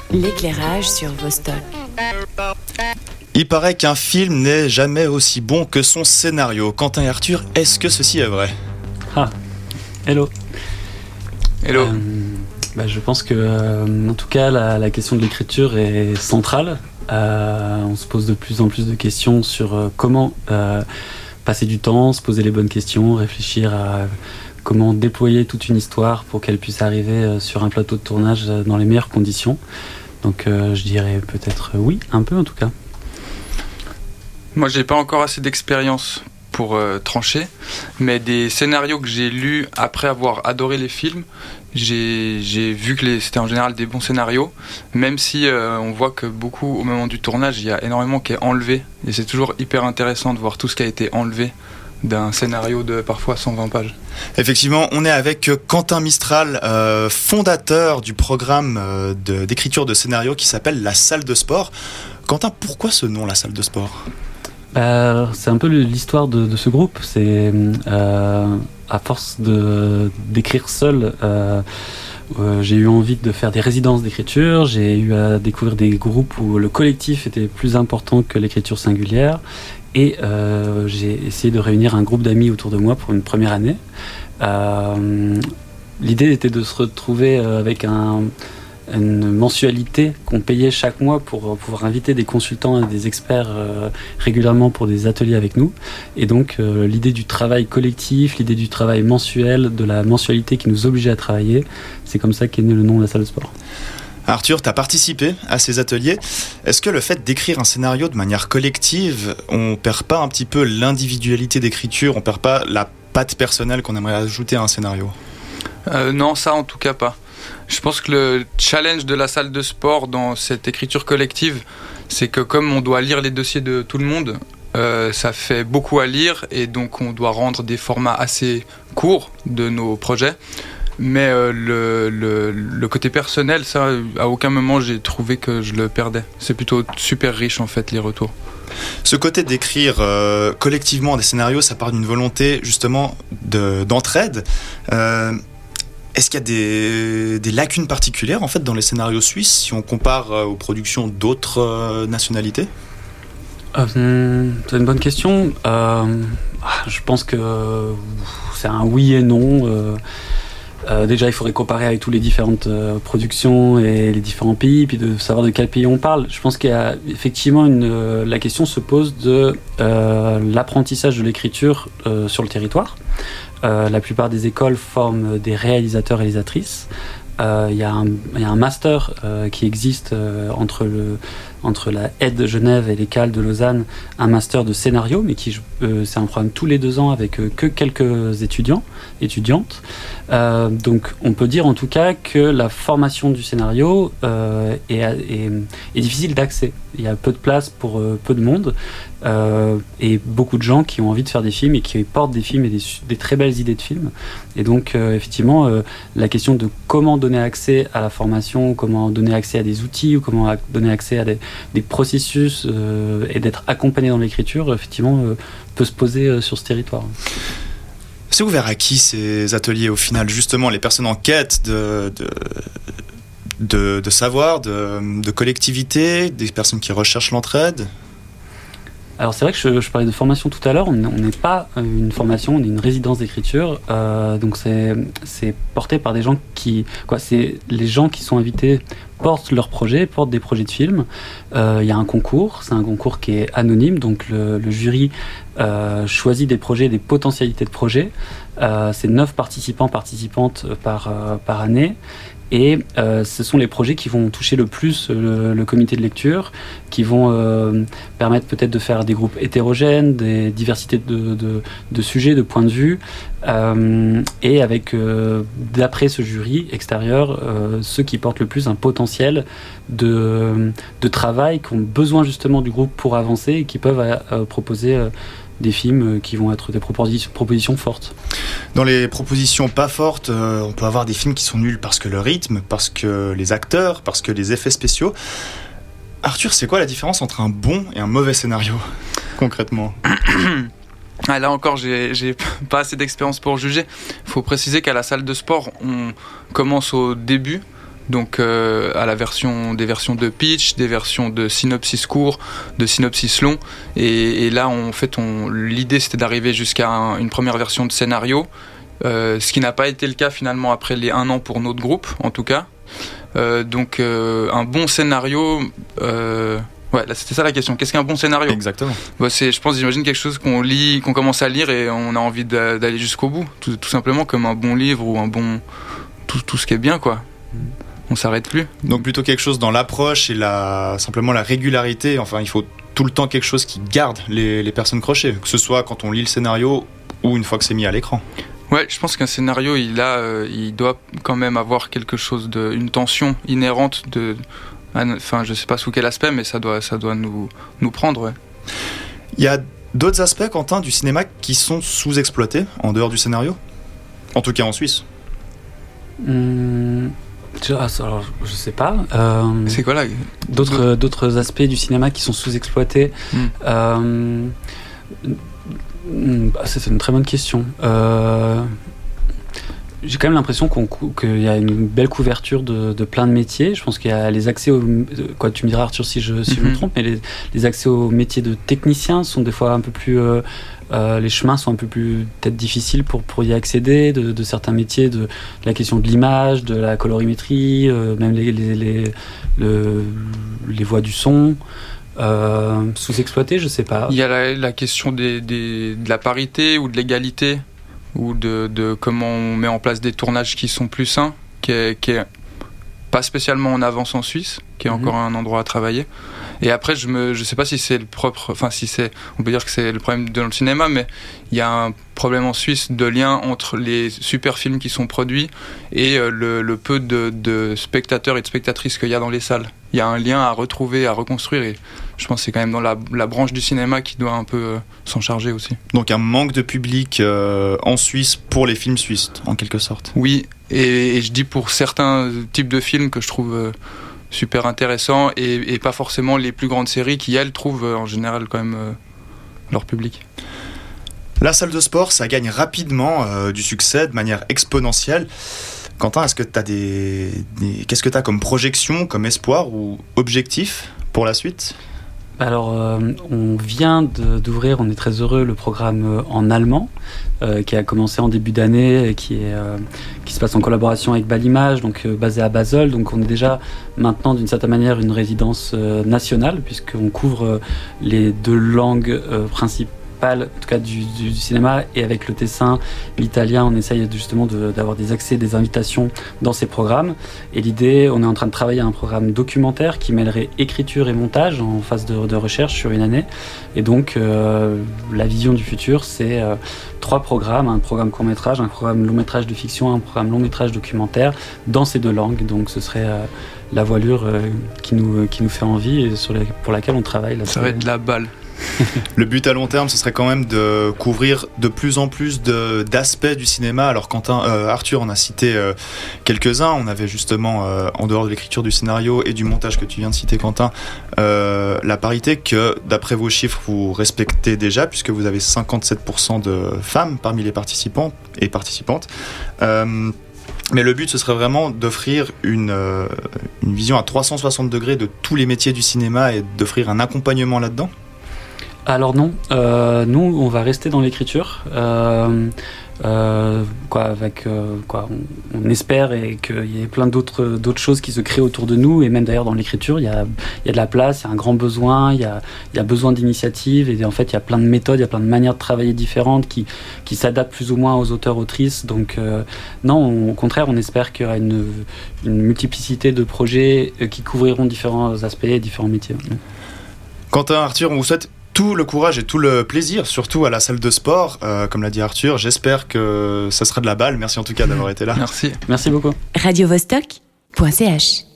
L'éclairage sur Vostok. Il paraît qu'un film n'est jamais aussi bon que son scénario. Quentin et Arthur, est-ce que ceci est vrai ? Ah, hello. Hello. Je pense que, en tout cas, la question de l'écriture est centrale. On se pose de plus en plus de questions sur comment passer du temps, se poser les bonnes questions, réfléchir à comment déployer toute une histoire pour qu'elle puisse arriver sur un plateau de tournage dans les meilleures conditions. Donc je dirais peut-être oui, un peu en tout cas. Moi, j'ai pas encore assez d'expérience pour trancher, mais des scénarios que j'ai lus après avoir adoré les films, j'ai vu que c'était en général des bons scénarios, même si on voit que beaucoup, au moment du tournage, il y a énormément qui est enlevé, et c'est toujours hyper intéressant de voir tout ce qui a été enlevé d'un scénario de parfois 120 pages. Effectivement, on est avec Quentin Mistral, fondateur du programme d'écriture de scénario qui s'appelle La Salle de Sport. Quentin, pourquoi ce nom, La Salle de Sport ? C'est un peu l'histoire de ce groupe. C'est à force d'écrire seul, j'ai eu envie de faire des résidences d'écriture. J'ai eu à découvrir des groupes où le collectif était plus important que l'écriture singulière. Et j'ai essayé de réunir un groupe d'amis autour de moi pour une première année. L'idée était de se retrouver avec une mensualité qu'on payait chaque mois pour pouvoir inviter des consultants et des experts régulièrement pour des ateliers avec nous. Et donc l'idée du travail collectif, l'idée du travail mensuel, de la mensualité qui nous obligeait à travailler, c'est comme ça qu'est né le nom de la salle de sport. Arthur, tu as participé à ces ateliers. Est-ce que le fait d'écrire un scénario de manière collective, on perd pas un petit peu l'individualité d'écriture, on perd pas la patte personnelle qu'on aimerait ajouter à un scénario ? Non, ça en tout cas pas. Je pense que le challenge de la salle de sport dans cette écriture collective, c'est que comme on doit lire les dossiers de tout le monde, ça fait beaucoup à lire et donc on doit rendre des formats assez courts de nos projets. Mais le côté personnel, ça, à aucun moment j'ai trouvé que je le perdais. C'est plutôt super riche en fait les retours. Ce côté d'écrire collectivement des scénarios, ça part d'une volonté justement d'entraide. Est-ce qu'il y a des lacunes particulières en fait dans les scénarios suisses si on compare aux productions d'autres nationalités ? C'est une bonne question. Je pense que c'est un oui et non. Déjà, il faudrait comparer avec toutes les différentes productions et les différents pays, puis de savoir de quel pays on parle. Je pense qu'il y a effectivement la question se pose de l'apprentissage de l'écriture sur le territoire. La plupart des écoles forment des réalisateurs-réalisatrices. Il y a un master qui existe entre la ED de Genève et l'ECAL de Lausanne, un master de scénario, mais c'est un programme tous les 2 ans avec que quelques étudiantes. Donc on peut dire en tout cas que la formation du scénario est difficile d'accès. Il y a peu de place pour peu de monde et beaucoup de gens qui ont envie de faire des films et qui portent des films et des très belles idées de films. Et donc effectivement la question de comment donner accès à la formation, comment donner accès à des outils ou comment donner accès à des processus et d'être accompagné dans l'écriture, effectivement, peut se poser sur ce territoire. C'est ouvert à qui ces ateliers au final ? Justement, les personnes en quête de savoir, de collectivité, des personnes qui recherchent l'entraide ? Alors c'est vrai que je parlais de formation tout à l'heure, on n'est pas une formation, on est une résidence d'écriture, donc c'est porté par des gens c'est les gens qui sont invités portent leurs projets, portent des projets de films. Il y a un concours, c'est un concours qui est anonyme, donc le jury choisit des projets, des potentialités de projets. C'est 9 participantes par année. Et ce sont les projets qui vont toucher le plus le comité de lecture, qui vont permettre peut-être de faire des groupes hétérogènes, des diversités de sujets, de points de vue, et avec, d'après ce jury extérieur, ceux qui portent le plus un potentiel de travail, qui ont besoin justement du groupe pour avancer et qui peuvent proposer des films qui vont être des propositions fortes. Dans les propositions pas fortes, on peut avoir des films qui sont nuls parce que le rythme, parce que les acteurs, parce que les effets spéciaux. Arthur, c'est quoi la différence entre un bon et un mauvais scénario, concrètement ? Là encore, j'ai pas assez d'expérience pour juger. Il faut préciser qu'à la salle de sport, on commence au début donc à des versions de pitch, des versions de synopsis court, de synopsis long, et là l'idée c'était d'arriver jusqu'à une première version de scénario, ce qui n'a pas été le cas finalement après les 1 an pour notre groupe en tout cas. Donc un bon scénario, ouais, là, c'était ça la question. Qu'est-ce qu'un bon scénario ? Exactement. J'imagine quelque chose qu'on lit, qu'on commence à lire et on a envie d'aller jusqu'au bout. Tout simplement comme un bon livre ou un bon... Tout ce qui est bien, quoi. On s'arrête plus. Donc plutôt quelque chose dans l'approche et simplement la régularité. Enfin, il faut tout le temps quelque chose qui garde les personnes crochées, que ce soit quand on lit le scénario ou une fois que c'est mis à l'écran. Ouais, je pense qu'un scénario, il doit quand même avoir quelque chose une tension inhérente de... Enfin, je sais pas sous quel aspect, mais ça doit nous prendre, ouais. Il y a d'autres aspects, Quentin, du cinéma qui sont sous-exploités en dehors du scénario ? En tout cas en Suisse. Alors, je sais pas. C'est quoi là ? D'autres aspects du cinéma qui sont sous-exploités. C'est une très bonne question. J'ai quand même l'impression qu'il y a une belle couverture de plein de métiers. Je pense qu'il y a les accès tu me diras Arthur si je me trompe, mais les accès aux métiers de techniciens sont des fois un peu plus... les chemins sont un peu plus peut-être difficiles pour y accéder, de certains métiers, de la question de l'image, de la colorimétrie, même les voix du son. Sous-exploité, je sais pas. Il y a la question de la parité ou de l'égalité, ou de comment on met en place des tournages qui sont plus sains, qui est pas spécialement en avance en Suisse, qui est encore un endroit à travailler. Et après, je sais pas si c'est on peut dire que c'est le problème de notre cinéma, mais il y a un problème en Suisse de lien entre les super films qui sont produits et le peu de spectateurs et de spectatrices qu'il y a dans les salles. Il y a un lien à retrouver, à reconstruire, et je pense que c'est quand même dans la branche du cinéma qui doit un peu s'en charger aussi. Donc un manque de public en Suisse pour les films suisses, en quelque sorte. Oui, et je dis pour certains types de films que je trouve super intéressants, et pas forcément les plus grandes séries qui, elles, trouvent en général quand même leur public. La salle de sport, ça gagne rapidement du succès de manière exponentielle. Quentin, est-ce que tu as qu'est-ce que tu as comme projection, comme espoir ou objectif pour la suite ? Alors, on vient d'ouvrir, on est très heureux, le programme en allemand, qui a commencé en début d'année, et qui se passe en collaboration avec Balimage, donc basé à Basel. Donc on est déjà maintenant d'une certaine manière une résidence nationale, puisqu'on couvre les 2 langues principales, en tout cas du cinéma, et avec le tessin, l'italien, on essaye justement d'avoir des accès, des invitations dans ces programmes. Et l'idée, on est en train de travailler à un programme documentaire qui mêlerait écriture et montage en phase de recherche sur une année. Et donc la vision du futur, c'est 3 programmes, un programme court-métrage, un programme long-métrage de fiction, un programme long-métrage documentaire dans ces 2 langues. Donc ce serait la voilure qui nous fait envie et pour laquelle on travaille. Là, ça va être la balle. Le but à long terme, ce serait quand même de couvrir de plus en plus d'aspects du cinéma. Alors Arthur en a cité quelques-uns. On avait justement, en dehors de l'écriture du scénario et du montage que tu viens de citer, Quentin, la parité que, d'après vos chiffres, vous respectez déjà, puisque vous avez 57% de femmes parmi les participants et participantes. Mais le but, ce serait vraiment d'offrir une vision à 360 degrés de tous les métiers du cinéma et d'offrir un accompagnement là-dedans. Alors non, nous on va rester dans l'écriture, on espère qu'il y ait plein d'autres choses qui se créent autour de nous, et même d'ailleurs dans l'écriture il y a de la place, il y a un grand besoin, il y a besoin d'initiatives, et en fait il y a plein de méthodes, il y a plein de manières de travailler différentes qui s'adaptent plus ou moins aux auteurs-autrices. Donc non, au contraire, on espère qu'il y aura une multiplicité de projets qui couvriront différents aspects et différents métiers. Quentin, Arthur, on vous souhaite tout le courage et tout le plaisir, surtout à la salle de sport. Comme l'a dit Arthur, j'espère que ça sera de la balle. Merci en tout cas d'avoir été là. Merci. Merci beaucoup. radiovostok.ch